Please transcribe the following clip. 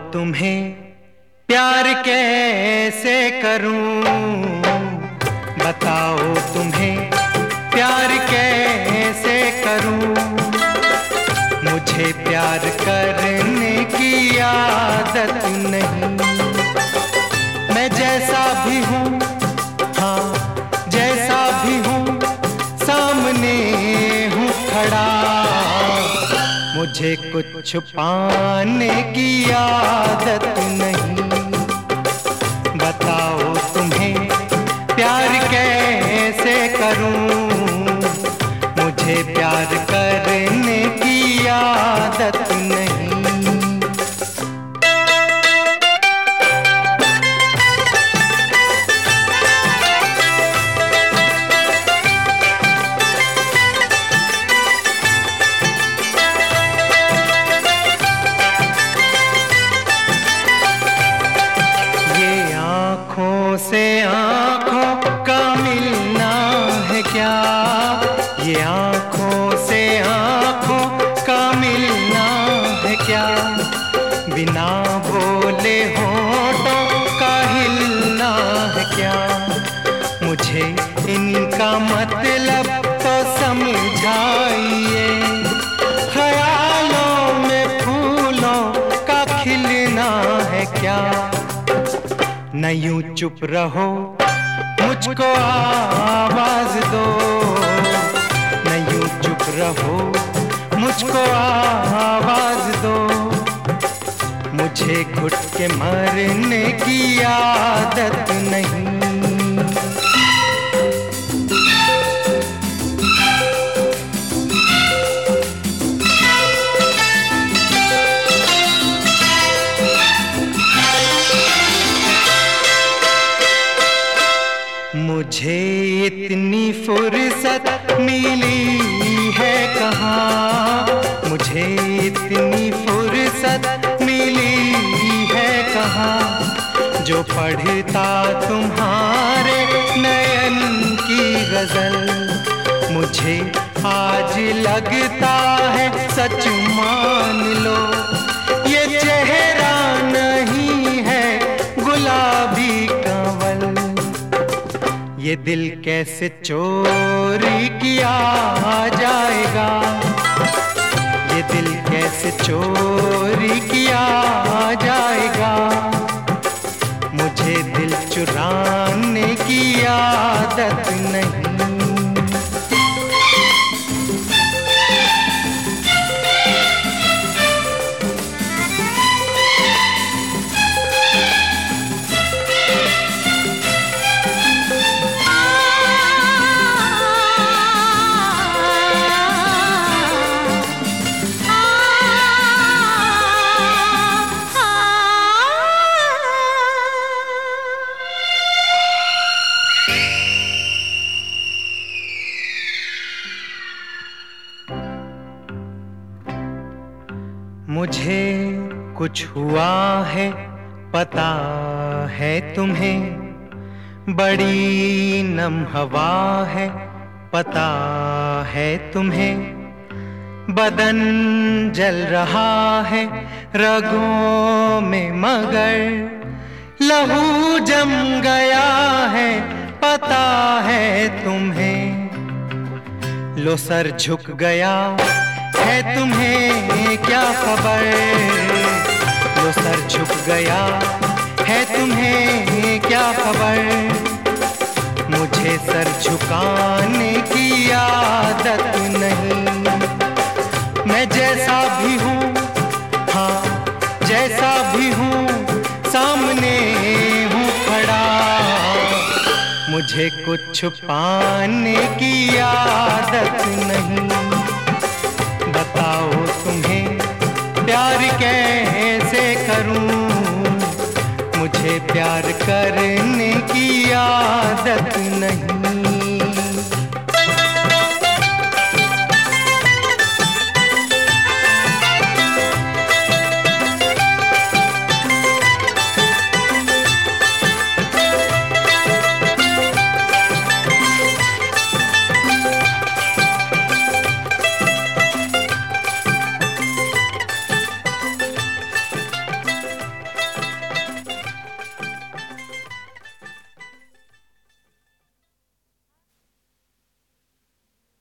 तुम्हें प्यार कैसे करूं, बताओ तुम्हें प्यार कैसे करूं। मुझे प्यार करने की आदत नहीं। मैं जैसा भी हूँ, हाँ जैसा भी हूँ, सामने हूँ खड़ा। मुझे कुछ छुपाने की आदत नहीं। बताओ तुम्हें प्यार कैसे करूं, मुझे प्यार करने की आदत नहीं। आँखों से आँखों का मिलना है क्या, ये आँखों से आँखों का मिलना है क्या। बिना बोले होठों का हिलना है क्या। मुझे इनका मतलब तो समझाइए। ख्यालों में फूलों का खिलना है क्या। न यूं चुप रहो, मुझको आवाज दो। न यूं चुप रहो, मुझको आवाज दो। मुझे घुट के मरने की आदत नहीं। मुझे इतनी फुर्सत मिली है कहाँ, मुझे इतनी फुर्सत मिली है कहाँ। जो पढ़ता तुम्हारे नयन की गजल, मुझे आज लगता है सच मान लो। ये चेहरा नहीं है गुलाबी कंवल। ये दिल कैसे चोरी किया जाएगा, ये दिल कैसे चोरी किया जाएगा। मुझे दिल चुराने की आदत नहीं। मुझे कुछ हुआ है पता है तुम्हें, बड़ी नम हवा है पता है तुम्हें। बदन जल रहा है रगों में मगर लहू जम गया है पता है तुम्हें। लो सर झुक गया है तुम्हें क्या खबर, लो सर झुक गया है तुम्हें क्या खबर। मुझे सर झुकाने की आदत नहीं। मैं जैसा भी हूँ, हाँ जैसा भी हूँ, सामने हूँ खड़ा। मुझे कुछ छुपाने की आदत नहीं। बताओ तुम्हें प्यार कैसे करूं, मुझे प्यार करने की आदत नहीं।